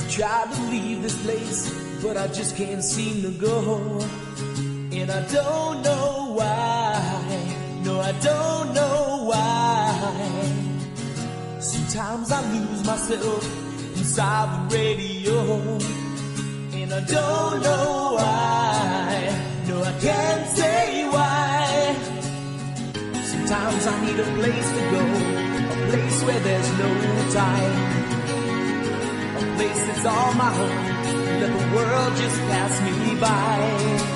Tried to leave this place, but I just can't seem to go. And I don't know why, no, I don't know why. Sometimes I lose myself inside the radio. And I don't know why, no, I can't say why. Sometimes I need a place to go, a place where there's no time. A place that's all my own, let the world just pass me by.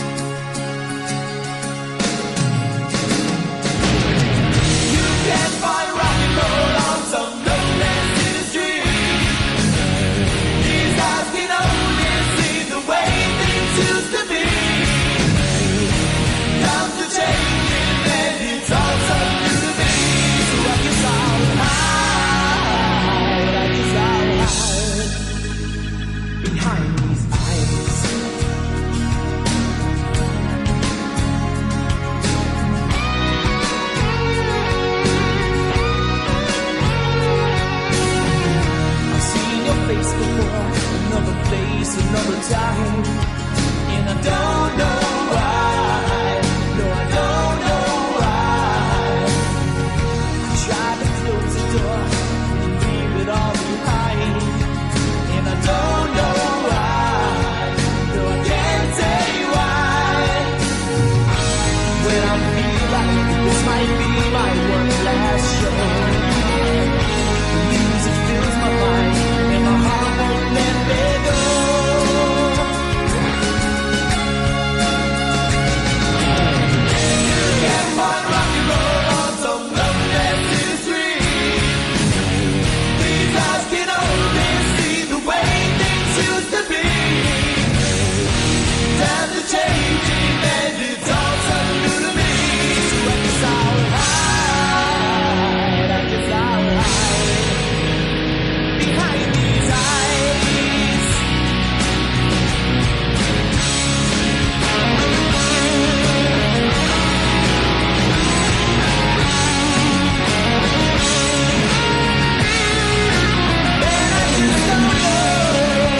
Can't find rock and roll on some lonely city street. These eyes can only see the way things used to be. Times are changing and it's all so new to me. So I guess I'll hide, I guess I'll hide behind these eyes. Face before, another place, another time. And I don't know why, no, I don't know why. I tried to close the door and leave it all behind. And I don't know why, no, I can't say why. When I feel like this might be my one last show, the music fills my mind. My heart won't let me go. Can't find rock and roll on some lonely city street. These eyes can only see the way things used to be. Times are changing and it's all so new to me. So I guess I'll hide, I guess I'll hide behind these eyes. And I just don't know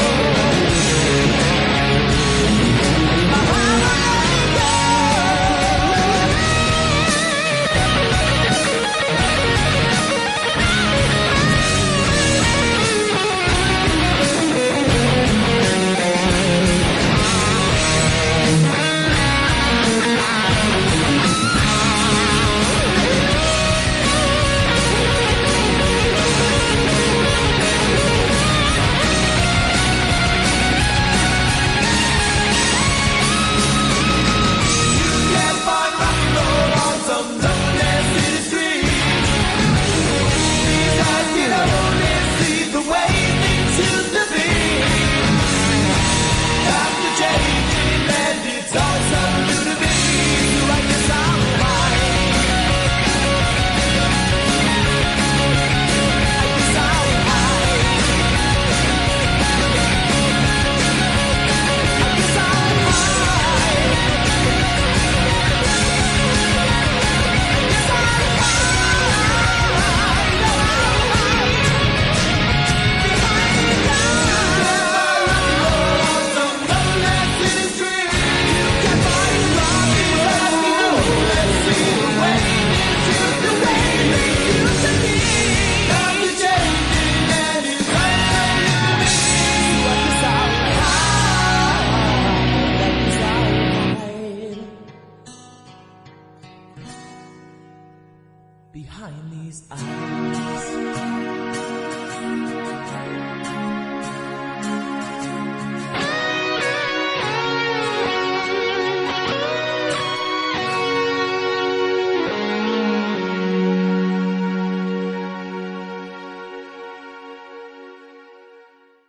how I let it go. Can't find rock and roll on some lonely city street. These eyes can only see the way things used to be. Times are changing and it's all so new to me. So I guess I'll hide. I guess I'll hide. I guess I'll hide. Behind these eyes.